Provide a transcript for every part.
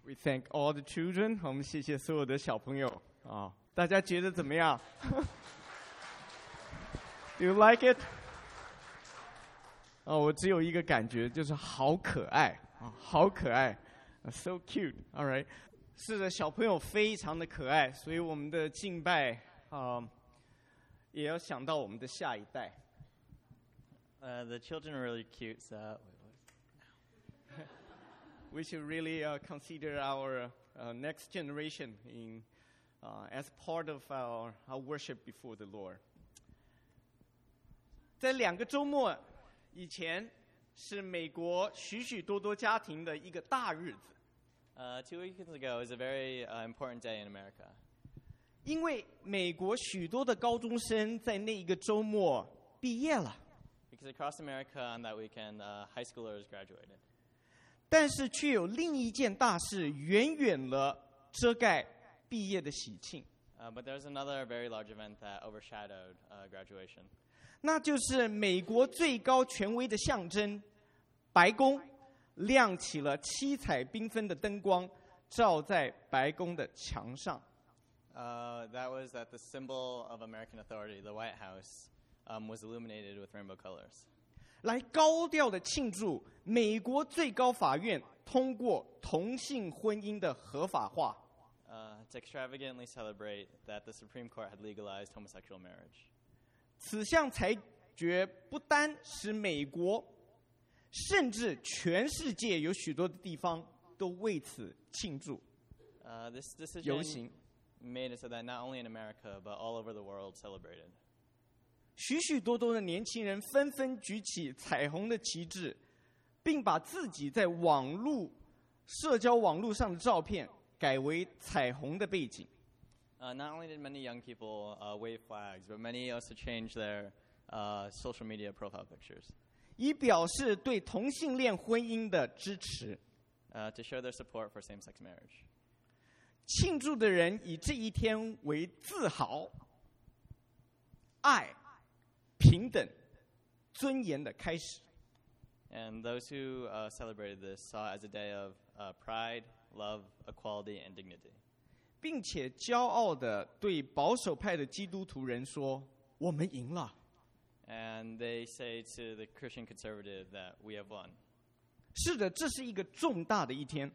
We thank all the children. 我们谢谢所有的小朋友啊，大家觉得怎么样？Do you like it? 我只有一个感觉，就是好可爱啊，好可爱 ，so cute. All right. 是的，小朋友非常的可爱，所以我们的敬拜也要想到我们的下一代。 The children are really cute, so we should really consider our next generation as part of our worship before the Lord. 在2个周末以前，是美国许许多多家庭的一个大日子。 2 weekends ago is a very important day in America. 因为美国许多的高中生在那一个周末毕业了。 Because across America on that weekend, high schoolers graduated. 但是却有另一件大事远远了遮盖毕业的喜庆。 But there's another very large event that overshadowed graduation. 那就是美国最高权威的象征——白宫亮起了七彩缤纷的灯光，照在白宫的墙上。 That was that the symbol of American authority, the White House, was illuminated with rainbow colors. 来高调的庆祝美国最高法院通过同性婚姻的合法化。 To extravagantly celebrate that the Supreme Court had legalized homosexual marriage. 此项裁决不单使美国，甚至全世界有许多的地方都为此庆祝。 This decision made it so that not only in America but all over the world celebrated. 许许多多的年轻人纷纷举起彩虹的旗帜，并把自己在社交网络上的照片改为彩虹的背景。 Not only did many young people wave flags, but many also changed their social media profile pictures. 以表示对同性恋婚姻的支持。 To show their support for same-sex marriage. 庆祝的人以这一天为自豪、爱、平等、尊严的开始。 And those who celebrated this saw it as a day of pride, love, equality, and dignity. 并且骄傲地对保守派的基督徒人说：“我们赢了。” And they say to the Christian conservative that we have won. 是的，这是一个重大的一天。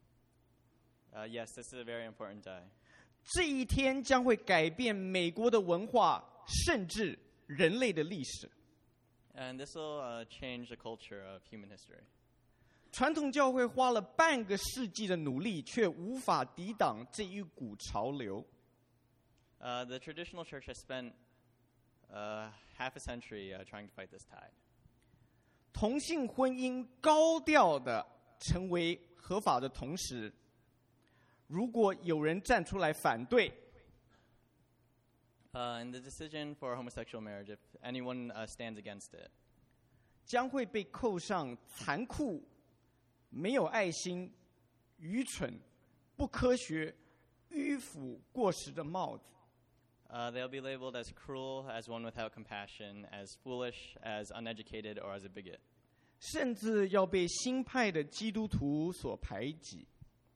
Yes, this is a very important day. 这一天将会改变美国的文化，甚至人类的历史。 And this will change the culture of human history. 传统教会花了半个世纪的努力，却无法抵挡这一股潮流。 The traditional church has spent half a century trying to fight this tide. 同性婚姻高调的成为合法的同时，如果有人站出来反对， And the decision for homosexual marriage, if anyone stands against it, 将会被扣上残酷、没有爱心、愚蠢、不科学、迂腐、过时的帽子。 they'll be labeled as cruel, as one without compassion, as foolish, as uneducated, or as a bigot. 甚至要被新派的基督徒所排挤。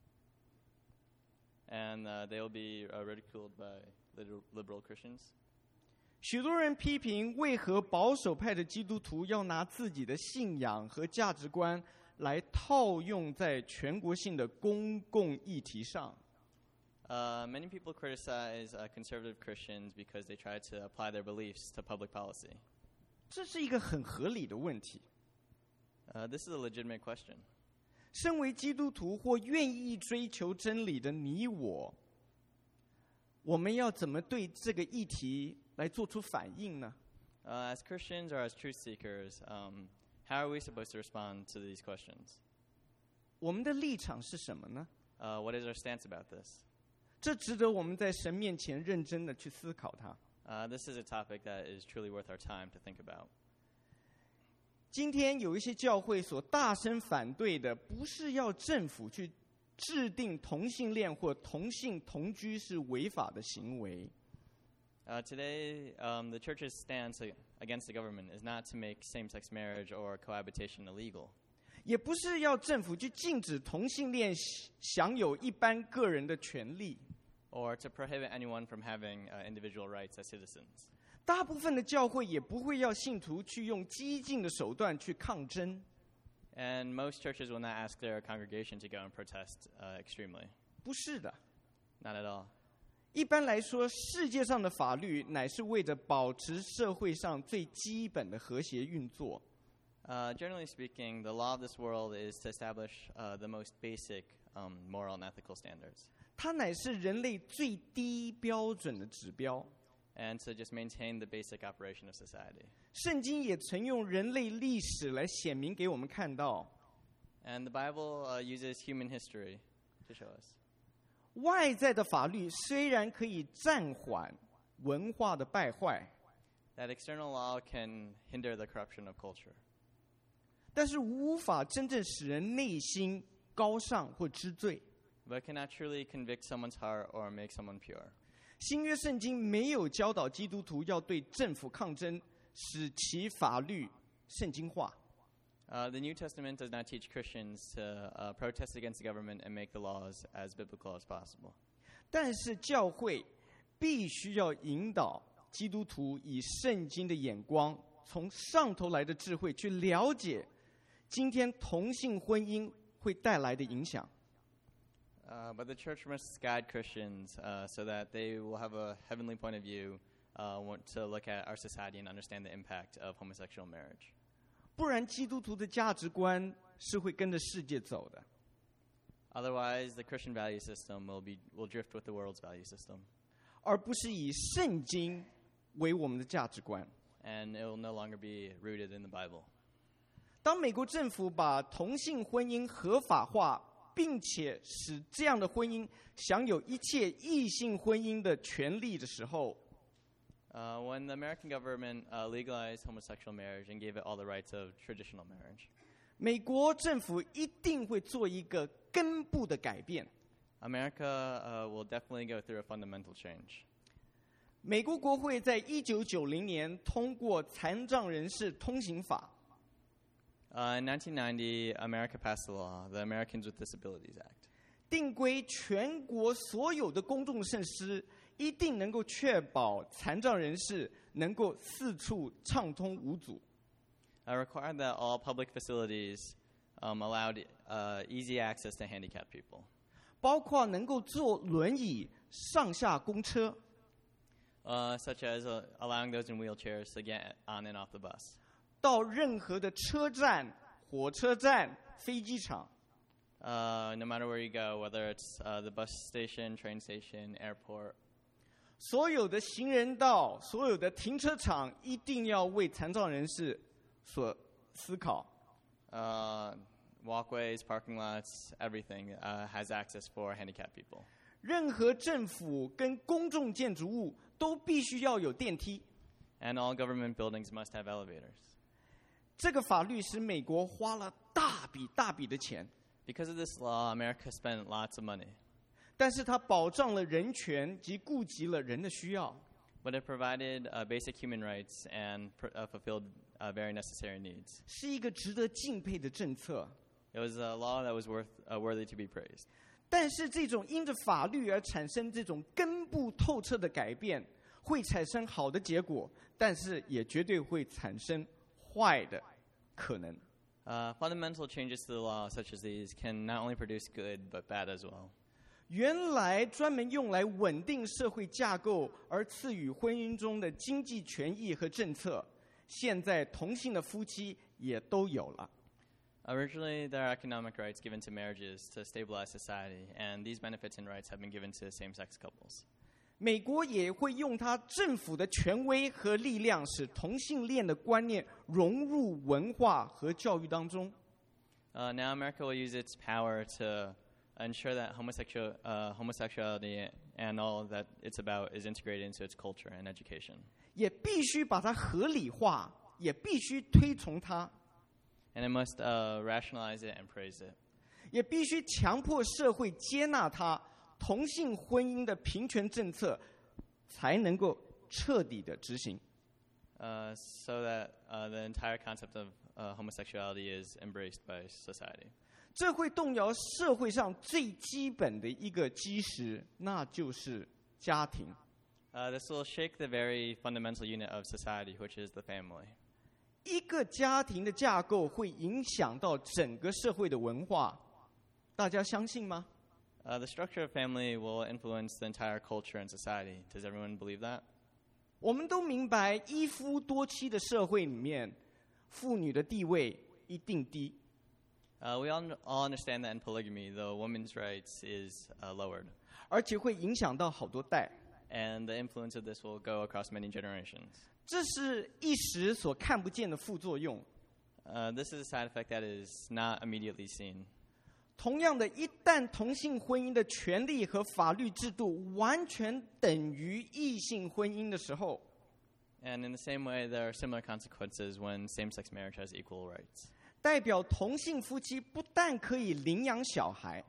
And they'll be ridiculed by liberal Christians. 许多人批评，为何保守派的基督徒要拿自己的信仰和价值观来套用在全国性的公共议题上。 Many people criticize conservative Christians because they try to apply their beliefs to public policy. 这是一个很合理的问题。 This is a legitimate question. 身为基督徒或愿意追求真理的你我，我们要怎么对这个议题来做出反应呢？ As Christians or as truth seekers, how are we supposed to respond to these questions? 我们的立场是什么呢？ What is our stance about this? 这值得我们在神面前认真的去思考它。 This is a topic that is truly worth our time to think about. 今天有一些教会所大声反对的，不是要政府去制定同性恋或同性同居是违法的行为。 Today, the church's stance against the government is not to make same-sex marriage or cohabitation illegal. 也不是要政府去禁止同性恋享有一般个人的权利。 or to prohibit anyone from having individual rights as citizens. 大部分的教会也不会要信徒去用激进的手段去抗争。 And most churches will not ask their congregation to go and protest extremely. 不是的。 Not at all. 一般来说，世界上的法律乃是为着保持社会上最基本的和谐运作。 Generally speaking, the law of this world is to establish the most basic moral and ethical standards. 它乃是人类最低标准的指标。 And to just maintain the basic operation of society. 圣经也曾用人类历史来显明给我们看到。 And the Bible uses human history to show us. 外在的法律虽然可以暂缓文化的败坏， That external law can hinder the corruption of culture. 但是无法真正使人内心高尚或知罪。 But cannot truly convict someone's heart or make someone pure. 新约圣经没有教导基督徒要对政府抗争，使其法律圣经化。 The New Testament does not teach Christians to protest against the government and make the laws as biblical as possible. 但是教会必须要引导基督徒以圣经的眼光，从上头来的智慧去了解今天同性婚姻会带来的影响。 But the church must guide Christians so that they will have a heavenly point of view, want to look at our society and understand the impact of homosexual marriage. 不然基督徒的价值观是会跟着世界走的。 Otherwise, the Christian value system will drift with the world's value system. 而不是以圣经为我们的价值观。 And it will no longer be rooted in the Bible. 当美国政府把同性婚姻合法化，并且使这样的婚姻享有一切异性婚姻的权利的时候， When the American government legalized homosexual marriage and gave it all the rights of traditional marriage, 美国政府一定会做一个根部的改变。 America will definitely go through a fundamental change. 美国国会在1990年通过残障人士通行法。 In 1990, America passed the law, the Americans with Disabilities Act. 定规全国所有的公众设施一定能够确保残障人士能够四处畅通无阻。 Required that all public facilities allowed easy access to handicapped people. 包括能够坐轮椅上下公车， Such as allowing those in wheelchairs to get on and off the bus. 到任何的车站、火车站、飞机场， No matter where you go, whether it's the bus station, train station, airport. 所有的行人道、所有的停车场一定要为残障人士所思考。 Walkways, parking lots, everything has access for handicapped people. 任何政府跟公众建筑物都必须要有电梯。 And all government buildings must have elevators. 这个法律使美国花了大笔的钱， Because of this law, America spent lots of money. 但是它保障了人权及顾及了人的需要。 But it provided basic human rights and fulfilled very necessary needs. 是一个值得敬佩的政策。 It was a law that was worthy to be praised. 但是这种因着法律而产生这种根部透彻的改变，会产生好的结果，但是也绝对会产生坏的可能。 Fundamental changes to the law such as these can not only produce good but bad as well. 原来专门用来稳定社会架构而赐予婚姻中的经济权益和政策，现在同性的夫妻也都有了。 Originally, there are economic rights given to marriages to stabilize society, and these benefits and rights have been given to same-sex couples. 美国也会用它政府的权威和力量，使同性恋的观念融入文化和教育当中。 Now, America will use its power to ensure that homosexuality and all that it's about is integrated into its culture and education. 也必须把它合理化，也必须推崇它， And it must rationalize it and praise it. 也必须强迫社会接纳它。同性婚姻的平权政策才能够彻底的执行。 So that the entire concept of homosexuality is embraced by society. 这会动摇社会上最基本的一个基石，那就是家庭。 This will shake the very fundamental unit of society, which is the family. 一个家庭的架构会影响到整个社会的文化，大家相信吗？ The structure of family will influence the entire culture and society. Does everyone believe that? 我们都明白，一夫多妻的社会里面，妇女的地位一定低。 We all understand that in polygamy, the woman's rights is lowered. 而且会影响到好多代。 And the influence of this will go across many generations. 这是一时所看不见的副作用。 This is a side effect that is not immediately seen. 同样的，一旦同性婚姻的权利和法律制度完全等于异性婚姻的时候， And in the same way, there are similar consequences when same-sex marriage has equal rights. 代表同性夫妻不但可以领养小孩，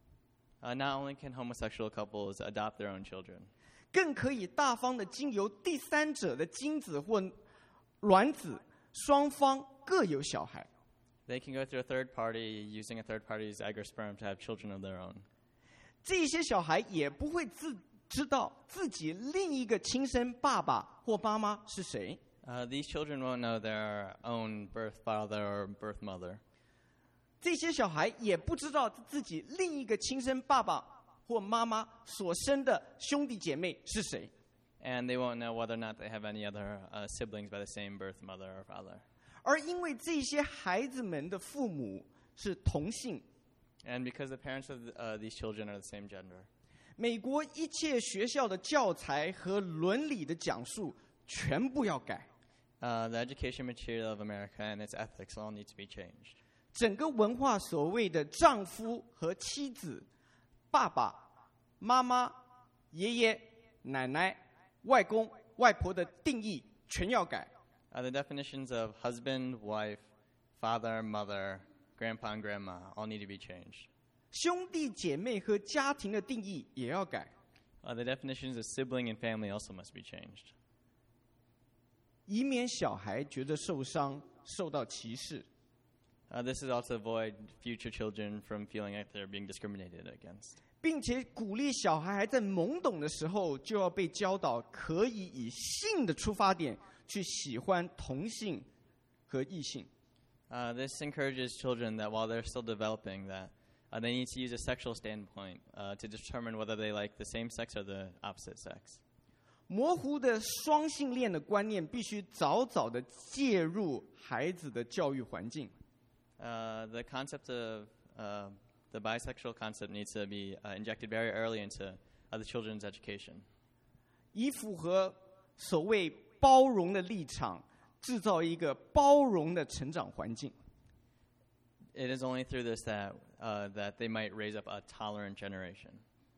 Not only can homosexual couples adopt their own children, 更可以大方的经由第三者的精子或卵子，双方各有小孩。 they can go through a third party using a third party's egg or sperm to have children of their own. 这些小孩也不会知道自己另一个亲生爸爸或妈妈是谁。 These children won't know their own birth father or birth mother. 这些小孩也不知道自己另一个亲生爸爸或妈妈所生的兄弟姐妹是谁。 And they won't know whether or not they have any other siblings by the same birth mother or father. 而因为这些孩子们的父母是同性， And because the parents of these children are the same gender, 美国一切学校的教材和伦理的讲述全部要改， the education material of America and its ethics all need to be changed. 整个文化所谓的丈夫和妻子、爸爸妈妈、爷爷奶奶、外公外婆的定义全要改。 The definitions of husband, wife, father, mother, grandpa, and grandma all need to be changed. 兄弟姐妹和家庭的定义也要改， The definitions of sibling and family also must be changed. 以免小孩觉得受伤、受到歧视。 This is also to avoid future children from feeling like they're being discriminated against. 并且鼓励小孩还在懵懂的时候，就要被教导可以以性的出发点去喜欢同性和异性。 This encourages children that while they're still developing, that they need to use a sexual standpoint to determine whether they like the same sex or the opposite sex. 模糊的双性恋的观念必须早早的介入孩子的教育环境。 The concept of the bisexual concept needs to be injected very early into the children's education. 以符合所谓包容的立场，制造一个包容的成长环境。 It is only through this that they might raise up a tolerant generation.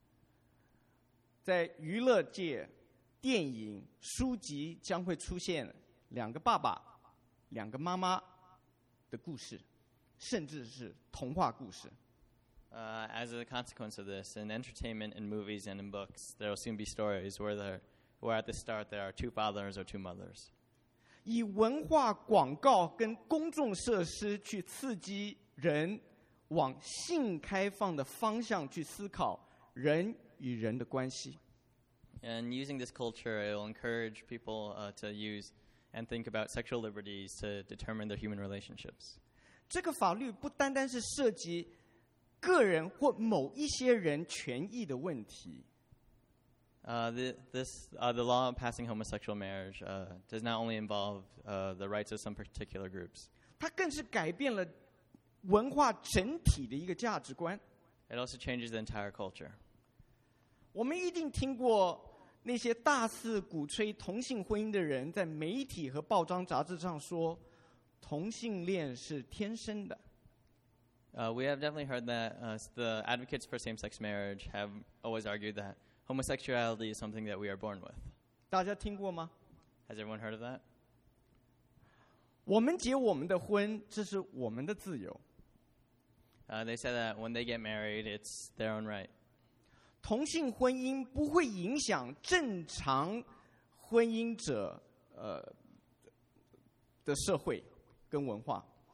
在娱乐界，电影、书籍将会出现两个爸爸、两个妈妈的故事，甚至是童话故事。 As a consequence of this, in entertainment, in movies, and in books, there will soon be stories where at the start there are two fathers or two mothers. 以文化广告跟公众设施去刺激人往性开放的方向去思考人与人的关系。 And using this culture, it will encourage people to use and think about sexual liberties to determine their human relationships. 这个法律不单单是涉及个人或某一些人权益的问题， The law passing homosexual marriage does not only involve the rights of some particular groups. 它更是改变了文化整体的一个价值观。 It also changes the entire culture. 我们一定听过那些大肆鼓吹同性婚姻的人，在媒体和报章杂志上说，同性恋是天生的。 We have definitely heard that the advocates for same-sex marriage have always argued that homosexuality is something that we are born with. 大家听过吗？ Has everyone heard of that? 我们结我们的婚，这是我们的自由。 They said that when they get married, it's their own right. 同性婚姻不会影响正常婚姻者的社会跟文化。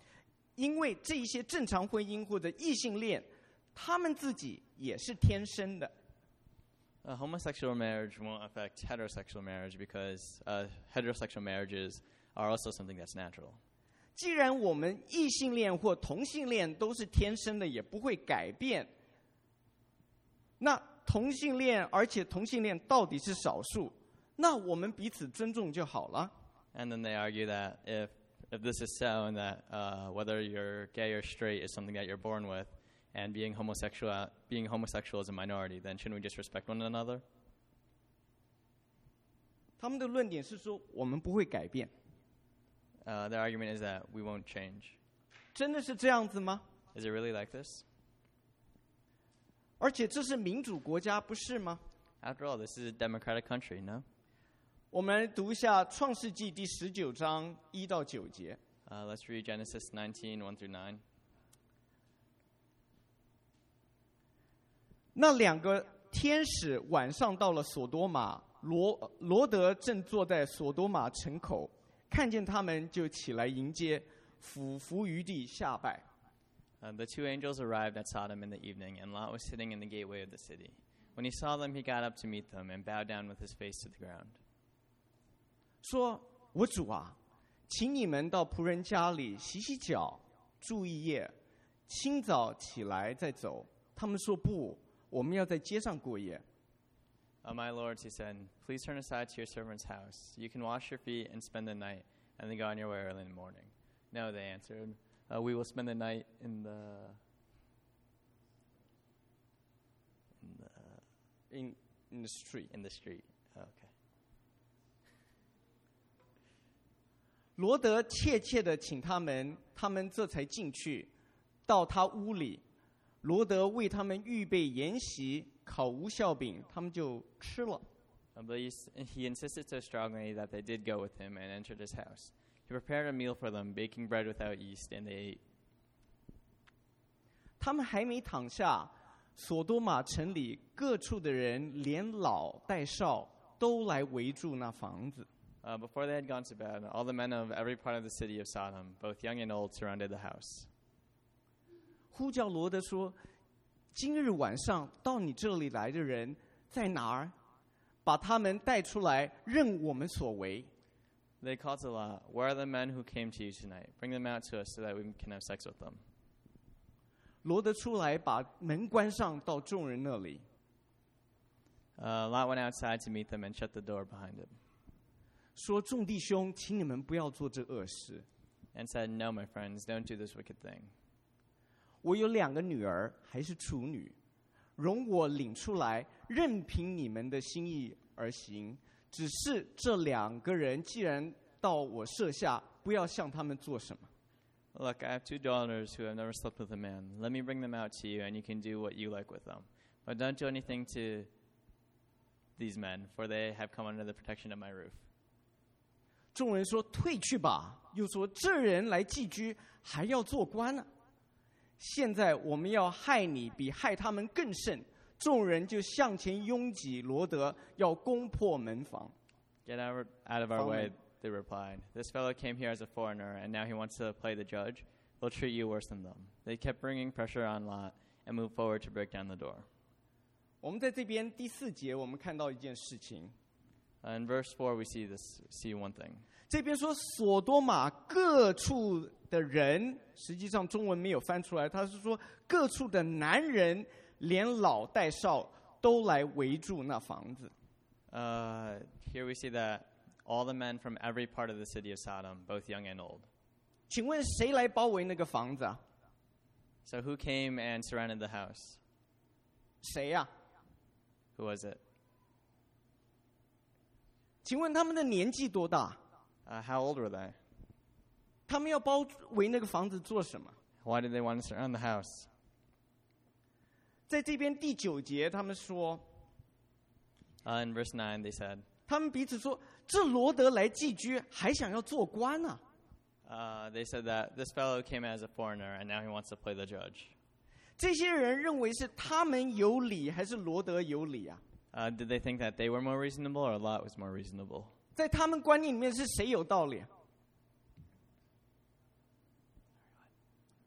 因为这一些正常婚姻或者异性恋，他们自己也是天生的。 Homosexual marriage won't affect heterosexual marriage because heterosexual marriages are also something that's natural. 既然我们异性恋或同性恋都是天生的，也不会改变，那同性恋，而且同性恋到底是少数，那我们彼此尊重就好了。 And then they argue that if this is so, and that whether you're gay or straight is something that you're born with, and being homosexual is a minority, then shouldn't we just respect one another? 他们的论点是说，我们不会改变。 Their argument is that we won't change. 真的是这样子吗？ Is it really like this? 而且这是民主国家，不是吗？ After all, this is a democratic country, no? 我们来读一下《创世纪》第19章1到9节。 Let's read Genesis 19:1 through 9. 那两个天使晚上到了索多玛，罗德正坐在索多玛城口，看见他们就起来迎接，俯伏于地下拜。 The two angels arrived at Sodom in the evening, and Lot was sitting in the gateway of the city. When he saw them, he got up to meet them and bowed down with his face to the ground. 说：“我主啊，请你们到仆人家里洗洗脚，住一夜，清早起来再走。”他们说：“不，我们要在街上过夜。” My lords, he said, please turn aside to your servant's house. You can wash your feet and spend the night, and then go on your way early in the morning. No, they answered, we will spend the night in the street. In the street. Okay. 罗德切切地请他们这才进去，到他屋里。罗德为他们预备筵席，烤无酵饼，他们就吃了。 But he insisted so strongly that they did go with him and entered his house. He prepared a meal for them, baking bread without yeast, and they ate. 他们还没躺下，索多玛城里各处的人，连老带少，都来围住那房子。 Before they had gone to bed, all the men of every part of the city of Sodom, both young and old, surrounded the house. 呼叫罗德说：“今日晚上到你这里来的人在哪儿？把他们带出来，任我们所为。” They called to Lot, "Where are the men who came to you tonight? Bring them out to us so that we can have sex with them." 罗德出来，把门关上，到众人那里。 Lot went outside to meet them and shut the door behind him. 说：“众弟兄，请你们不要做这恶事。” And said, "No, my friends, don't do this wicked thing. 我有2个女儿，还是处女，容我领出来，任凭你们的心意而行。只是这2个人既然到我舍下，不要向他们做什么。” Look, I have 2 daughters who have never slept with a man. Let me bring them out to you, and you can do what you like with them. But don't do anything to these men, for they have come under the protection of my roof. 众人说：“退去吧。”又说：“这人来寄居，还要做官呢。现在我们要害你，比害他们更甚。”众人就向前拥挤罗德，要攻破门房。 Get out of our way, they replied. This fellow came here as a foreigner, and now he wants to play the judge. They'll treat you worse than them. They kept bringing pressure on Lot and moved forward to break down the door. 我们在这边第4节，我们看到一件事情。 In verse 4, we see one thing. 这边说索多玛各处的人，实际上中文没有翻出来，他是说各处的男人，连老带少都来围住那房子。 Here we see that all the men from every part of the city of Sodom, both young and old. 请问谁来包围那个房子啊？ So who came and surrounded the house? 谁呀？ Who was it? 请问他们的年纪多大？ How old were they? 他们要包围那个房子做什么？ Why did they want to surround the house? 在这边第9节，他们说， In verse 9, they said, 他们彼此说：“这罗德来寄居，还想要做官啊！” they said that this fellow came as a foreigner, and now he wants to play the judge. 这些人认为是他们有理，还是罗德有理啊？ Did they think that they were more reasonable, or Lot was more reasonable? 在他们观念里面，是谁有道理？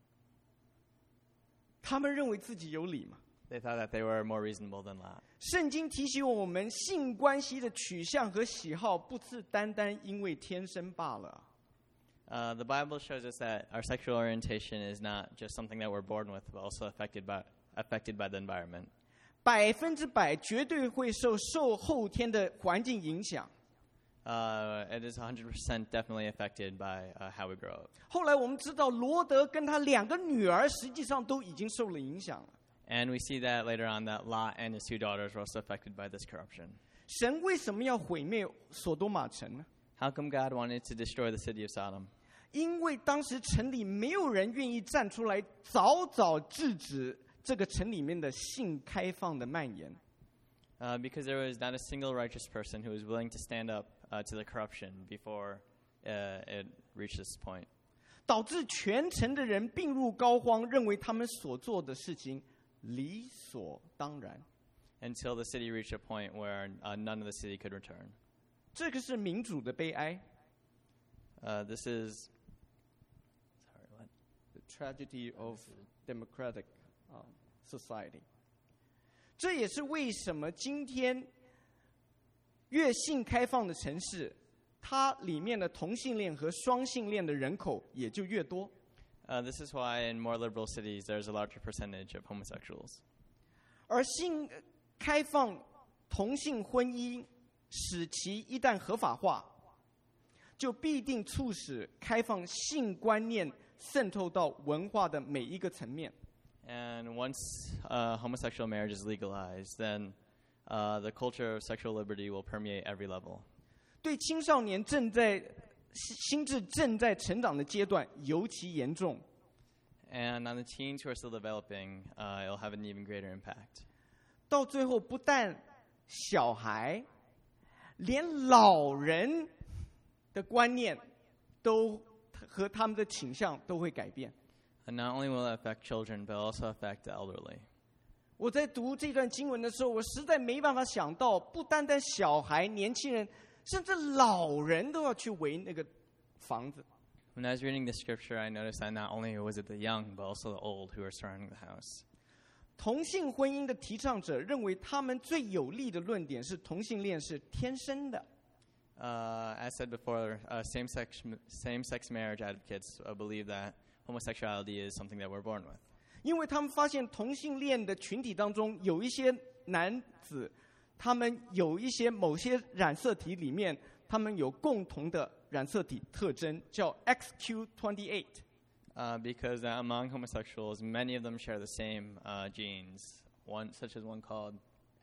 他们认为自己有理嘛。 They thought that they were more reasonable than Lot. 圣经提醒我们，性关系的取向和喜好不是单单因为天生罢了。 The Bible shows us that our sexual orientation is not just something that we're born with, but also affected by the environment. 100%绝对会受后天的环境影响。 It is 100% definitely affected by how we grow up. 后来我们知道，罗德跟他2个女儿实际上都已经受了影响了。 And we see that later on that Lot and his 2 daughters were also affected by this corruption. 神为什么要毁灭所多玛城呢？ How come God wanted to destroy the city of Sodom? 因为当时城里没有人愿意站出来早早制止这个城里面的性开放的蔓延。 Because there was not a single righteous person who was willing to stand up to the corruption before it reached this point. 导致全城的人病入膏肓，认为他们所做的事情理所当然。 Until the city reached a point where none of the city could return. 这个是民主的悲哀。 This is The tragedy of democratic society. 这也是为什么今天越性开放的城市，它里面的同性恋和双性恋的人口也就越多。 This is why in more liberal cities there's a larger percentage of homosexuals. 而性开放同性婚姻，使其一旦合法化，就必定促使开放性观念渗透到文化的每一个层面。 And once homosexual marriage is legalized, then the culture of sexual liberty will permeate every level. 对青少年心智正在成长的阶段尤其严重。 And on the teens who are still developing, it'll have an even greater impact. 到最后，不但小孩，连老人的观念都和他们的倾向都会改变。 And not only will it affect children, but also affect the elderly. 我在读这段经文的时候，我实在没办法想到，不单单小孩、年轻人，甚至老人都要去围那个房子。 When I was reading the scripture, I noticed that not only was it the young, but also the old who were surrounding the house. 同性婚姻的提倡者认为，他们最有力的论点是同性恋是天生的。 As said before, same-sex marriage advocates believe that homosexuality is something that we're born with. 因为他们发现同性恋的群体当中有一些男子，他们有一些某些染色体里面，他们有共同的染色体特征，叫 XQ28。 Because among homosexuals, many of them share the same genes, such as one called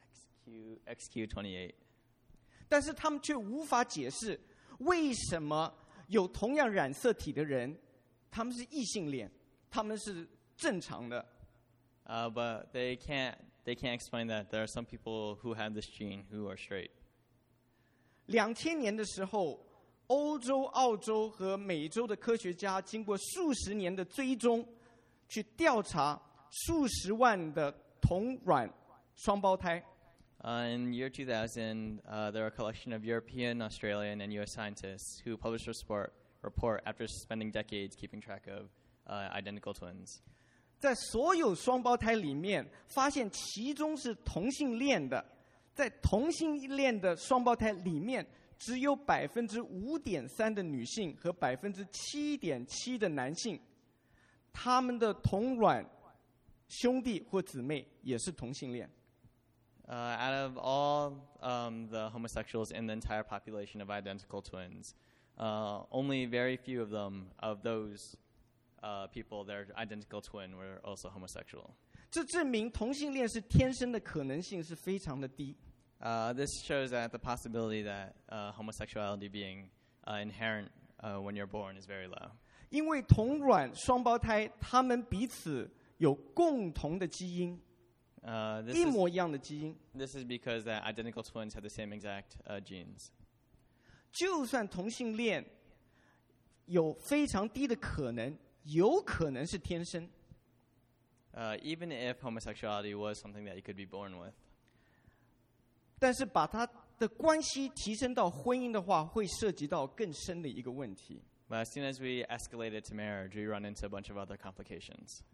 XQ28. 但是他们却无法解释为什么有同样染色体的人，他们是异性恋，他们是正常的。 But they can't explain that there are some people who have this gene who are straight. 2000年的时候，欧洲、澳洲和美洲的科学家经过数十年的追踪，去调查数十万的同卵双胞胎。 In year 2000, there were a collection of European, Australian, and U.S. scientists who published a report after spending decades keeping track of identical twins. 在所有双胞胎里面，发现其中是同性恋的，在同性恋的双胞胎里面，只有5.3%的女性和7.7%的男性，他们的同卵兄弟或姊妹也是同性恋。 Out of all the homosexuals in the entire population of identical twins, only very few of those people, their identical twin, were also homosexual. 这证明同性恋是天生的可能性是非常的低。 This shows that the possibility that homosexuality being inherent when you're born is very low. 因为同卵双胞胎，他们彼此有共同的基因。一模一样的基因。 This is because that identical twins have the same exact genes. 就算同性恋有非常低的可能，有可能是天生。 Even if homosexuality was something that you could be born with. 但是把它的关系提升到婚姻的话，会涉及到更深的一个问题。 But as soon as we escalate it to marriage, we run into a bunch of other complications.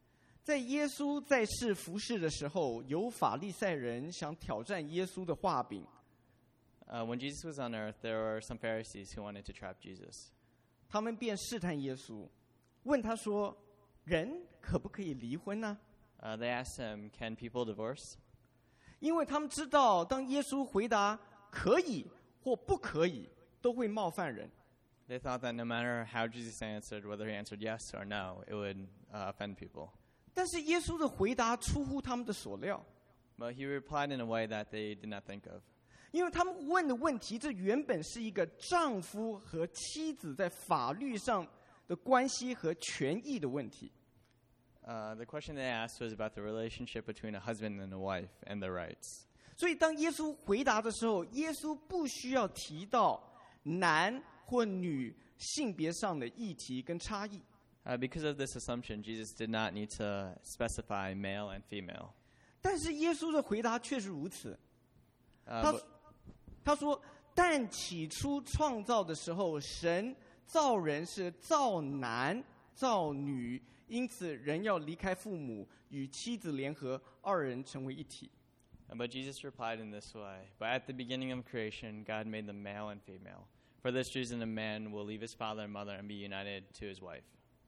在耶稣在世服侍的时候，有法利赛人想挑战耶稣的画饼。 When Jesus was on earth, there were some Pharisees who wanted to trap Jesus. 他们便试探耶稣，问他说：“人可不可以离婚呢？” They asked him, "Can people divorce?" 因为他们知道，当耶稣回答可以或不可以，都会冒犯人。 They thought that no matter how Jesus answered, whether he answered yes or no, it would offend people. 但是耶稣的回答出乎他们的所料， But he replied in a way that they did not think of. 因为他们问的问题，这原本是一个丈夫和妻子在法律上的关系和权益的问题。 The question they asked was about the relationship between a husband and a wife and their rights. 所以当耶稣回答的时候，耶稣不需要提到男或女性别上的议题跟差异。 Because of this assumption, Jesus did not need to specify male and female. 但是耶稣的回答却是如此。 But 他说：“但起初创造的时候，神造人是造男造女，因此人要离开父母，与妻子联合，二人成为一体。” But Jesus replied in this way, "But at the beginning of creation, God made them male and female. For this reason, a man will leave his father and mother and be united to his wife."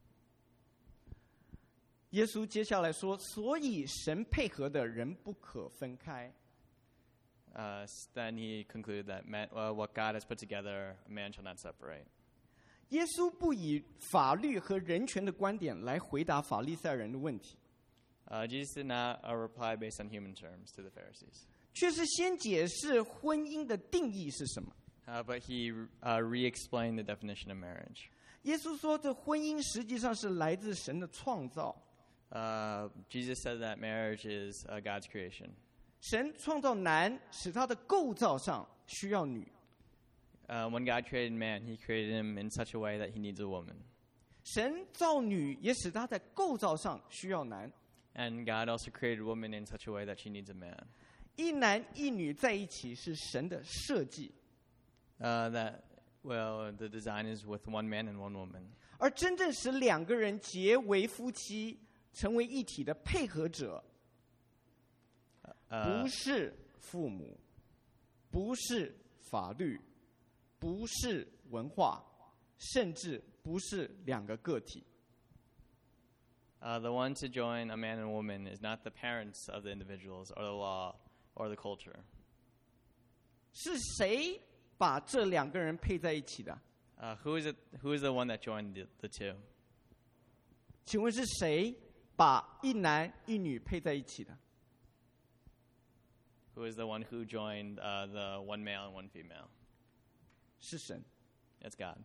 耶稣接下来说：“所以神配合的人不可分开。” Then he concluded that what God has put together, a man shall not separate. 耶稣不以法律和人权的观点来回答法利赛人的问题， Jesus did not reply based on human terms to the Pharisees. 却是先解释婚姻的定义是什么。 But he re-explained the definition of marriage. 耶稣说，这婚姻实际上是来自神的创造。 Jesus said that marriage is God's creation. 神创造男，使他的构造上需要女。 When God created man, he created him in such a way that he needs a woman. 神造女，也使他在构造上需要男。 And God also created woman in such a way that she needs a man. 一男一女在一起是神的设计， The design is with one man and one woman. 而真正使两个人结为夫妻，成为一体的配合者，不是父母，不是法律，不是文化，甚至不是两个个体。 The one to join a man and woman is not the parents of the individuals or the law or the culture. 是谁把这两个人配在一起的？ Who is the one that joined the two? 请问是谁把一男一女配在一起的？ Who is the one who joined the one male and one female? 是神。 It's God.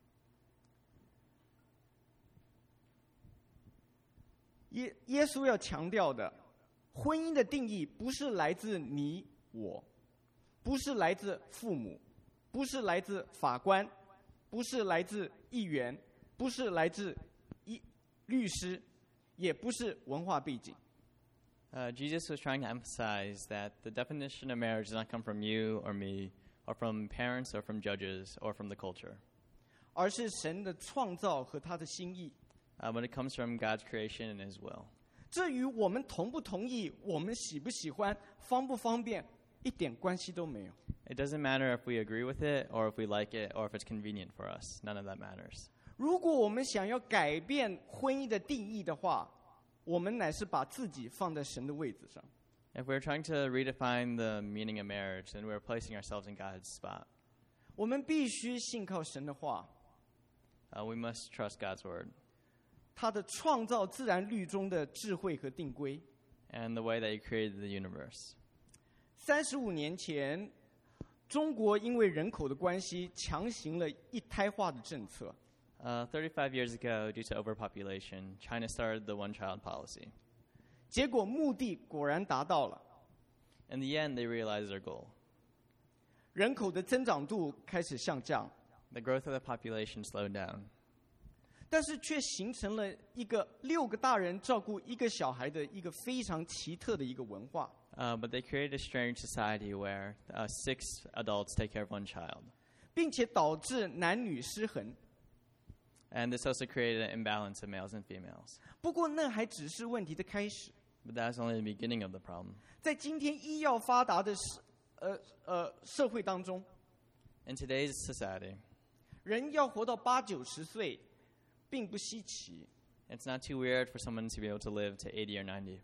耶稣要强调的，婚姻的定义不是来自你我，不是来自父母，不是来自法官，不是来自议员，不是来自律师，也不是文化背景。 Jesus was trying to emphasize that the definition of marriage does not come from you or me, or from parents, or from judges, or from the culture. 而是神的创造和他的心意。 But it comes from God's creation and His will. 这与我们同不同意、我们喜不喜欢、方不方便，一点关系都没有。 It doesn't matter if we agree with it, or if we like it, or if it's convenient for us. None of that matters. 如果我们想要改变婚姻的定义的话，我们乃是把自己放在神的位置上。 If we're trying to redefine the meaning of marriage, then we're placing ourselves in God's spot. 我们必须信靠神的话， We must trust God's word 他的创造自然律中的智慧和定规。 and the way that He created the universe. 35年前，中国因为人口的关系，强行了一胎化的政策。 35 years ago, due to overpopulation, China started the one-child policy. 结果目的果然达到了， In the end, they realized their goal. 人口的增长度开始下降， The growth of the population slowed down. 但是却形成了一个6个大人照顾1个小孩的一个非常奇特的一个文化。 But they created a strange society where 6 adults take care of one child. 并且导致男女失衡。 And this also created an imbalance of males and females. 不过那还只是问题的开始。 But that's only the beginning of the problem. 在今天医药发达的社会当中， In today's society, 人要活到80-90岁，并不稀奇。 it's not too weird for someone to be able to live to 80 or 90.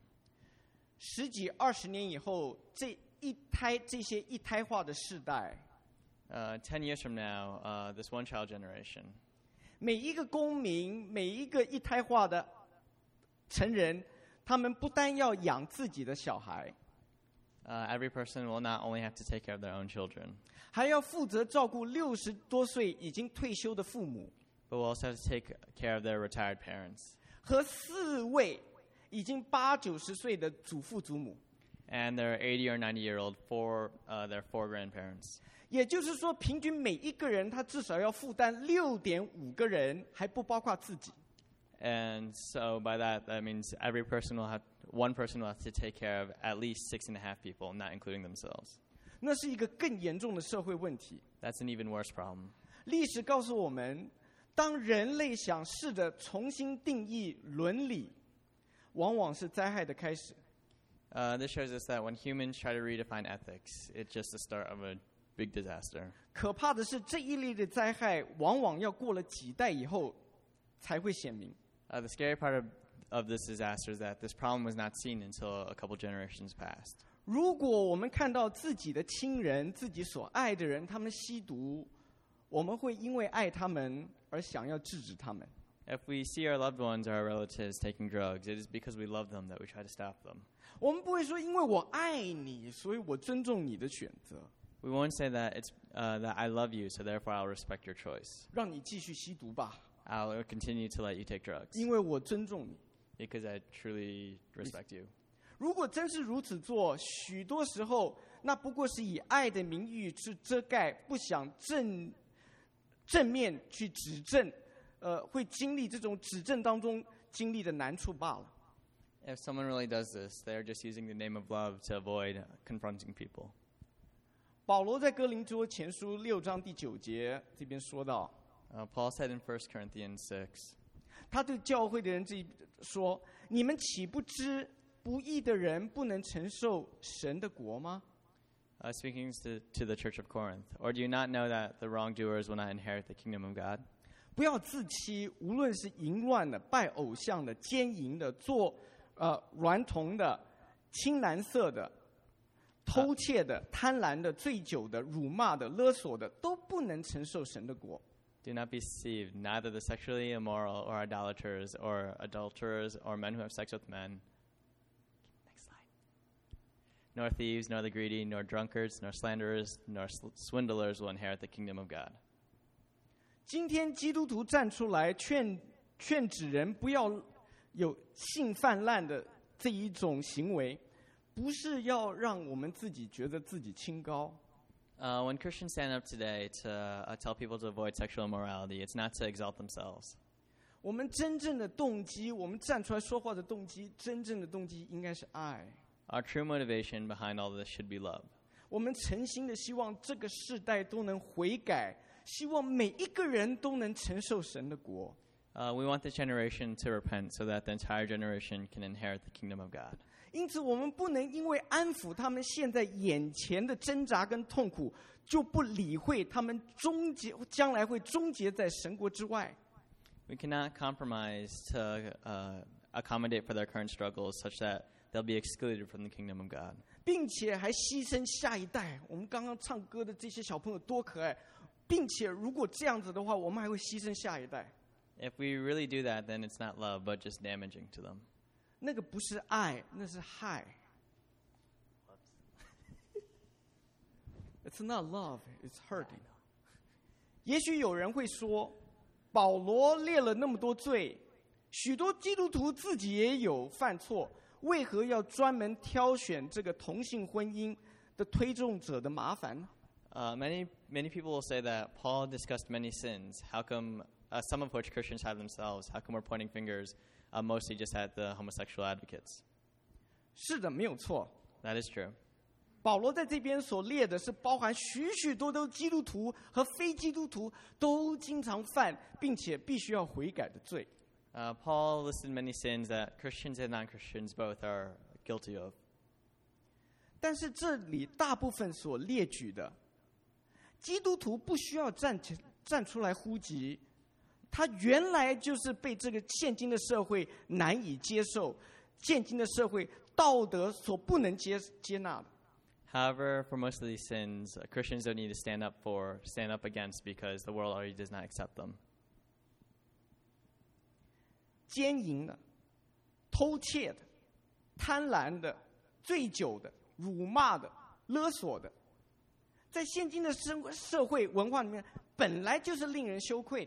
10几20年以后，这些一胎化的世代， 10 years from now, this one-child generation, 每一个公民，每一个一胎化的成人，他们不单要养自己的小孩， every person will not only have to take care of their own children, 还要负责照顾60多岁已经退休的父母， but will also have to take care of their retired parents 和4位已经80-90岁的祖父祖母。 and their 80 or 90-year-old their 4 grandparents. 也就是说，平均每一个人他至少要负担6.5个人，还不包括自己。 And so by that means one person will have to take care of at least 6.5 people, not including themselves. 那是一个更严重的社会问题。 That's an even worse problem. 历史告诉我们，当人类想试着重新定义伦理，往往是灾害的开始。 This shows us that when humans try to redefine ethics, it's just the start of a big disaster. 可怕的是，这一类的灾害往往要过了几代以后才会显明。 The scary part of this disaster is that this problem was not seen until a couple generations passed. 如果我们看到自己的亲人、自己所爱的人，他们吸毒，我们会因为爱他们而想要制止他们。 If we see our loved ones or our relatives taking drugs, it is because we love them that we try to stop them. 我们不会说，因为我爱你，所以我尊重你的选择， We won't say that it's that I love you, so therefore I'll respect your choice. 让你继续吸毒吧， I'll continue to let you take drugs 因为我尊重你。 because I truly respect you. 如果真是如此做，许多时候那不过是以爱的名誉去遮盖，不想正面去指正，会经历这种指正当中经历的难处罢了。 If someone really does this, they're just using the name of love to avoid confronting people. 保罗在哥林多前书6章第9节这边说到， Paul said in 1 Corinthians 6, 他对教会的人这说：“你们岂不知不义的人不能承受神的国吗？ speaking to the church of Corinth, or do you not know that the wrongdoers will not inherit the kingdom of God? 不要自欺，无论是淫乱的、拜偶像的、奸淫的、做娈童的、青蓝色的、偷窃的、贪婪的、醉酒的、辱骂的、勒索的，都不能承受神的国。” Do not be deceived, neither the sexually immoral or idolaters or adulterers or men who have sex with men. Next slide. Nor thieves, nor the greedy, nor drunkards, nor slanderers, nor swindlers will inherit the kingdom of God. 今天基督徒站出来劝止人不要有性泛滥的这一种行为，不是要让我们自己觉得自己清高。 When Christians stand up today to tell people to avoid sexual immorality, it's not to exalt themselves. 我们真正的动机，我们站出来说话的动机，真正的动机应该是爱。 Our true motivation behind all this should be love. 我们诚心的希望这个世代都能悔改，希望每一个人都能承受神的国。 We want this generation to repent so that the entire generation can inherit the kingdom of God. 因此，我们不能因为安抚他们现在眼前的挣扎跟痛苦，就不理会他们将来会终结在神国之外。 We cannot compromise to accommodate for their current struggles such that they'll be excluded from the kingdom of God. 并且还牺牲下一代。我们刚刚唱歌的这些小朋友多可爱，并且如果这样子的话，我们还会牺牲下一代。 If we really do that, then it's not love, but just damaging to them. 那个不是爱，那是害。It's not love, it's hurting. 也许有人会说，保罗列了那么多罪，许多基督徒自己也有犯错，为何要专门挑选这个同性婚姻的推动者的麻烦呢？ Many people will say that Paul discussed many sins. How come some of which Christians have themselves? How come we're pointing fingers mostly just at the homosexual advocates? 是的，没有错。 That is true. 保罗在这边所列的是包含许许多多基督徒和非基督徒都经常犯，并且必须要悔改的罪。 Paul listed many sins that Christians and non-Christians both are guilty of. 但是这里大部分所列举的，基督徒不需要站出来呼吁，他原来就是被这个现今的社会难以接受，现今的社会道德所不能接纳的。 However, for most of these sins, Christians don't need to stand up against because the world already does not accept them. 奸淫的、偷窃的、贪婪的、醉酒的、辱骂的、勒索的，在现今的社会文化里面，本来就是令人羞愧的。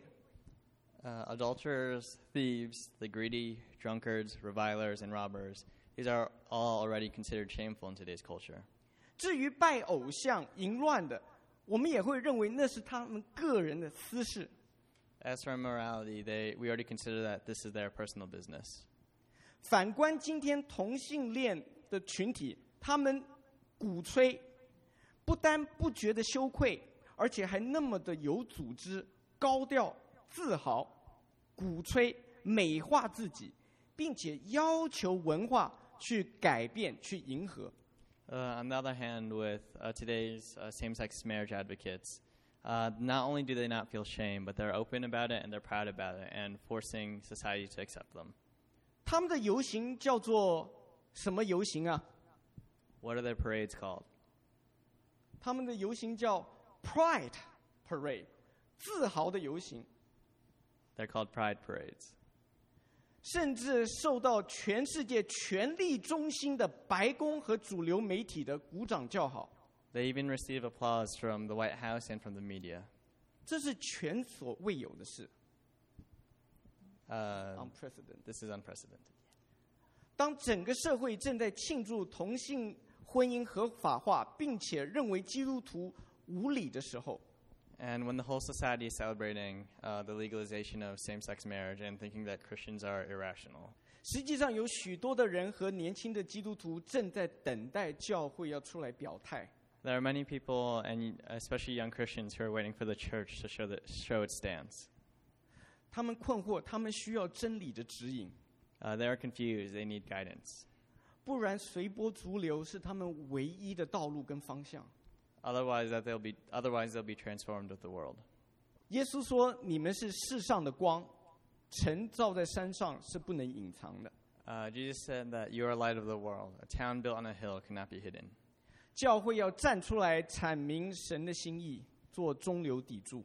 Adulterers, thieves, the greedy, drunkards, revilers, and robbers, these are all already considered shameful in today's culture. 至于拜偶像、淫乱的，我们也会认为那是他们个人的私事。 As for immorality, we already consider that this is their personal business. 反观今天同性恋的群体，他们鼓吹，不但不觉得羞愧，而且还那么的有组织、高调、自豪，鼓吹美化自己，并且要求文化去改变、去迎合。 On the other hand, with today's same-sex marriage advocates, not only do they not feel shame, but they're open about it and they're proud about it and forcing society to accept them. 他们的游行叫做什么游行啊？ What are their parades called? 他们的游行叫 Pride Parade， 自豪的游行。 They're called pride parades. 甚至受到全世界权力中心的白宫和主流媒体的鼓掌叫好。 They even receive applause from the White House and from the media. 这是前所未有的事。Unprecedented. This is unprecedented. 当整个社会正在庆祝同性婚姻合法化，并且认为基督徒无理的时候， And when the whole society is celebrating the legalization of same-sex marriage and thinking that Christians are irrational, 实际上有许多的人和年轻的基督徒正在等待教会要出来表态。 there are many people, and especially young Christians, who are waiting for the church to show its stance. 他们困惑，他们需要真理的指引， They are confused. They need guidance. 不然随波逐流是他们唯一的道路跟方向。 Otherwise, they'll be transformed with the world. 耶稣说：“你们是世上的光，城照在山上是不能隐藏的。” Jesus said that you are light of the world. A town built on a hill cannot be hidden. 教会要站出来阐明神的心意，做中流砥柱。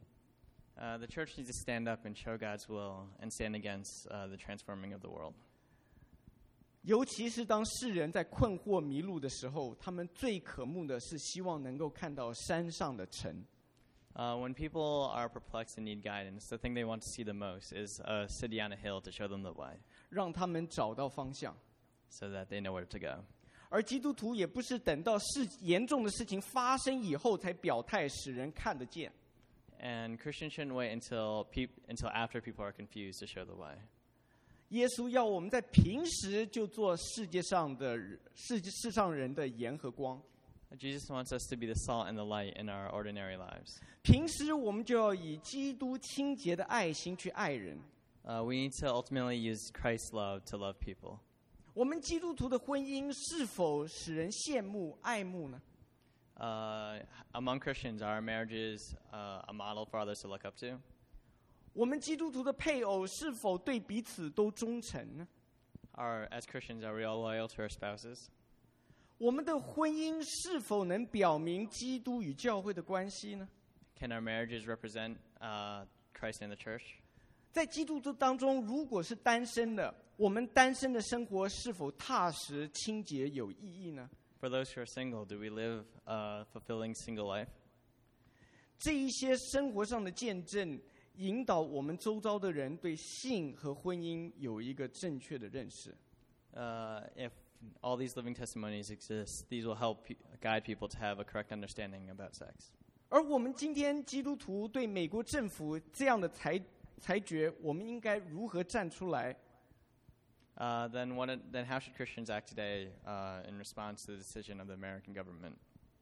The church needs to stand up and show God's will and stand against the transforming of the world. 尤其是当世人在困惑迷路的时候，他们最渴慕的是希望能够看到山上的城。 When people are perplexed and need guidance, the thing they want to see the most is a city on a hill to show them the way, 让他们找到方向。 so that they know where to go. 而基督徒也不是等到严重的事情发生以后才表态，使人看得见。 And Christians shouldn't wait until after people are confused to show the way. 耶稣要我们在平时就做世上人的盐和光。 Jesus wants us to be the salt and the light in our ordinary lives. 平时我们就要以基督清洁的爱心去爱人。 We need to ultimately use Christ's love to love people. 我们基督徒的婚姻是否使人羡慕爱慕呢？ Among Christians, are our marriages a model for others to look up to? 我们基督徒的配偶是否对彼此都忠诚呢？ As Christians, are we all loyal to our spouses? 我们的婚姻是否能表明基督与教会的关系呢？ Can our marriages represent Christ and the church? 在基督徒当中，如果是单身的，我们单身的生活是否踏实、清洁、有意义呢？ For those who are single, do we live a fulfilling single life? 这一些生活上的见证，引导我们周遭的人对性和婚姻有一个正确的认识。 If all these living testimonies exist, these will help guide people to have a correct understanding about sex. 而我们今天基督徒对美国政府这样的裁决，我们应该如何站出来？ Then how should Christians act today in response to the decision of the American government?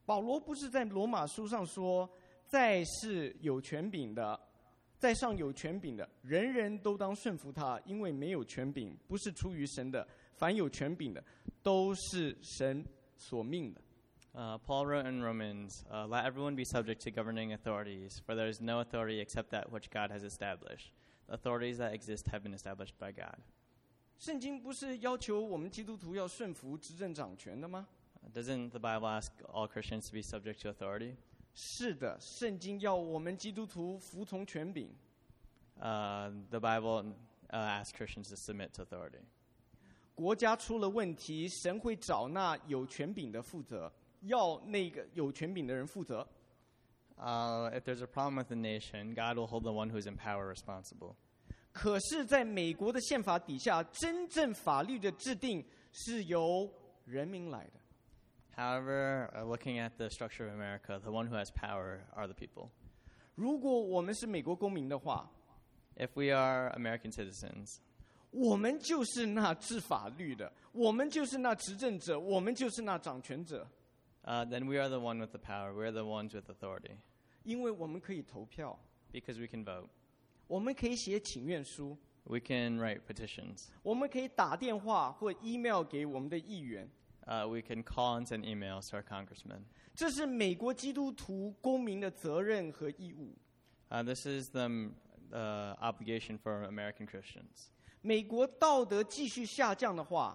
保罗不是在罗马书上说，在是有权柄的，在上有权柄的，人人都当顺服他，因为没有权柄不是出于神的，凡有权柄的都是神所命的。 Paul wrote in Romans, let everyone be subject to governing authorities, for there is no authority except that which God has established. The authorities that exist have been established by God. 圣经不是要求我们基督徒要顺服执政掌权的吗？ Doesn't the Bible ask all Christians to be subject to authority? 是的，圣经要我们基督徒服从权柄。 The Bible asks Christians to submit to authority. 国家出了问题，神会找那有权柄的负责，要那个有权柄的人负责。 If there's a problem with the nation, God will hold the one who's in power responsible. 可是，在美国的宪法底下，真正法律的制定是由人民来的。 However, looking at the structure of America, the one who has power are the people. 如果我们是美国公民的话， If we are American citizens, 我们就是那制法律的，我们就是那执政者，我们就是那掌权者。 then we are the one with the power. We're the ones with authority. 因为我们可以投票， Because we can vote. 我们可以写请愿书， We can write petitions. 我们可以打电话或 email 给我们的议员。 We can call and send emails to our congressmen. 这是美国基督徒公民的责任和义务。 This is the obligation for American Christians. 美国道德继续下降的话，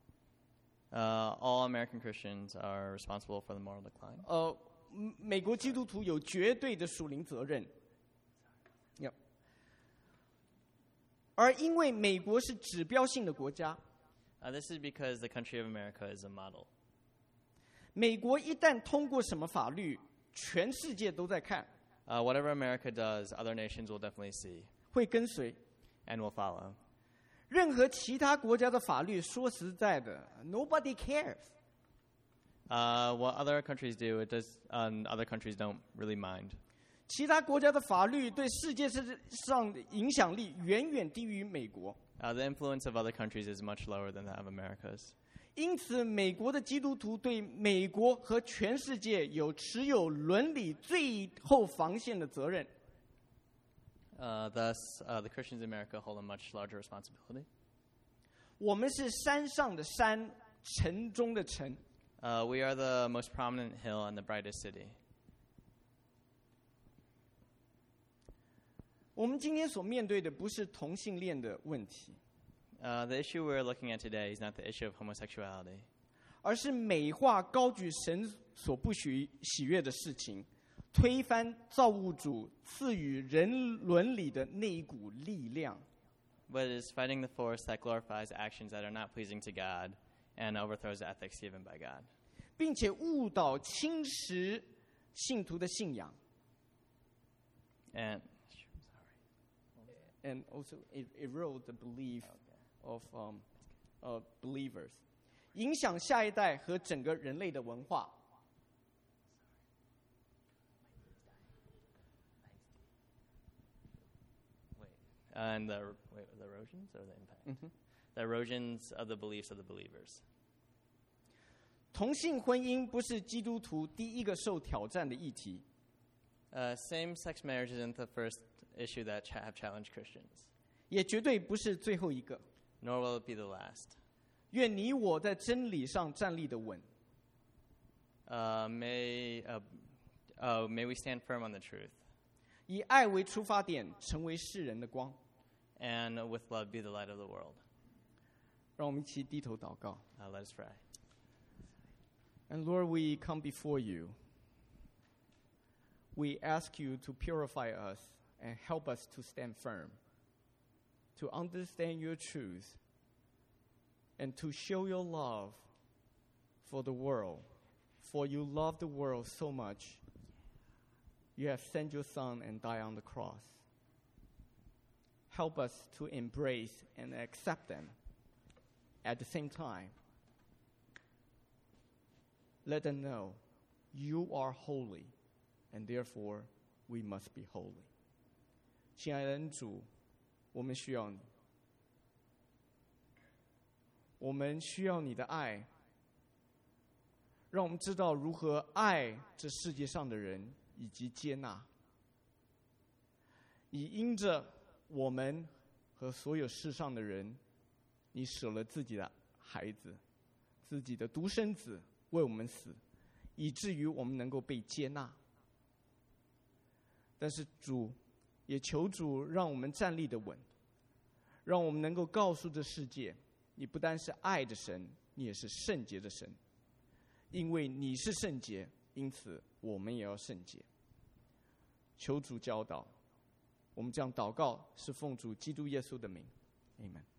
All American Christians are responsible for the moral decline. 美国基督徒有绝对的属灵责任。而因为美国是指标性的国家， This is because the country of America is a model. 美国一旦通过什么法律，全世界都在看， Whatever America does, other nations will definitely see 会跟随。 and will follow. 任何其他国家的法律，说实在的 ，nobody cares。 What other countries do, it does. Other countries don't really mind. 其他国家的法律对世界上的影响力远远低于美国。 The influence of other countries is much lower than that of America's. 因此，美国的基督徒对美国和全世界持有伦理最后防线的责任。 Thus, the Christians in America hold a much larger responsibility. 我们是山上的山，城中的城。 We are the most prominent hill and the brightest city. 我们今天所面对的不是同性恋的问题， The issue we're looking at today is not the issue of homosexuality, 而是美化高举神所不喜悦的事情，推翻造物主赐予人伦理的那一股力量。 but it is fighting the force that glorifies actions that are not pleasing to God and overthrows the ethics given by God. 并且误导侵蚀信徒的信仰 And ，and also erode the belief of believers， 影响下一代和整个人类的文化。 and the erosions or the impact? The erosions of the beliefs of the believers. 同性婚姻不是基督徒第一个受挑战的议题， Same-sex marriage isn't the first issue that have challenged Christians, 也绝对不是最后一个。 nor will it be the last. 愿你我在真理上站立的稳， May we stand firm on the truth, 以爱为出发点，成为世人的光。 and with love be the light of the world. 让我们一起低头祷告。 Let us pray. And Lord, we come before you. We ask you to purify us and help us to stand firm, to understand your truth, and to show your love for the world. For you love the world so much, you have sent your Son and died on the cross. Help us to embrace and accept them. At the same time, let them know you are holy, and therefore we must be holy. 亲爱的恩主，我们需要你，我们需要你的爱， 让我们知道如何爱这世界上的人，以及接纳。以因着我们和所有世上的人，你舍了自己的孩子，自己的独生子为我们死，以至于我们能够被接纳。但是主也求主让我们站立得稳，让我们能够告诉这世界，你不单是爱的神，你也是圣洁的神。因为你是圣洁，因此我们也要圣洁。求主教导，我们这样祷告是奉主基督耶稣的名，阿们。